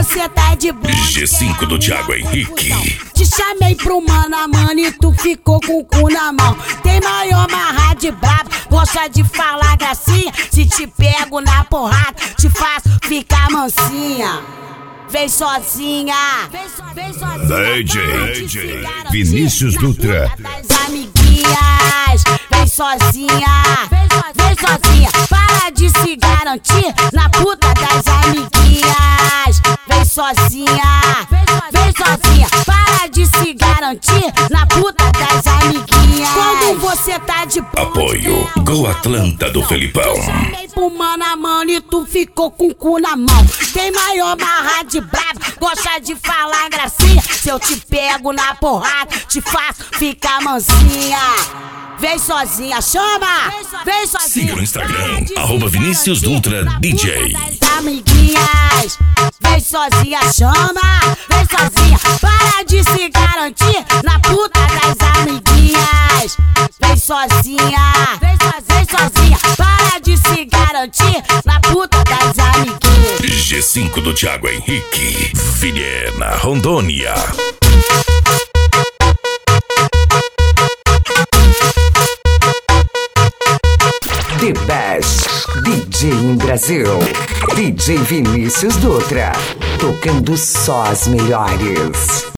você tá de boa. G5 do Thiago Henrique. Te chamei pro mano a mano e tu ficou com o cu na mão. Tem maior marra de brabo, gosta de falar gracinha. Se te pego na porrada, te faço ficar mansinha. Vem sozinha, vem sozinha. DJ Vinícius Dutra. Das amiguinhas, vem sozinha, vem sozinha. Para de se garantir na puta das amiguinhas. Vem sozinha, vem sozinha. Para de se garantir na puta das amiguinhas. Quando você tá de Apoio Gol Atlanta do Felipão. chamei pro mano a mano e tu ficou com o cu na mão. Tem maior marra de brabo, gosta de falar gracinha. Se eu te pego na porrada, te faço ficar mansinha. Vem sozinha, chama! Vem sozinha. Siga no Instagram, @Vinícius Dutra DJ. Amiguinhas, vem sozinha, chama! Vem sozinha, para de se garantir na puta das amiguinhas. Vem sozinha, vem sozinha, para de se garantir na puta das amiguinhas. G5 do Thiago Henrique. Vilhena, Rondônia. The Best DJ em Brasil. DJ Vinícius Dutra. Tocando só as melhores.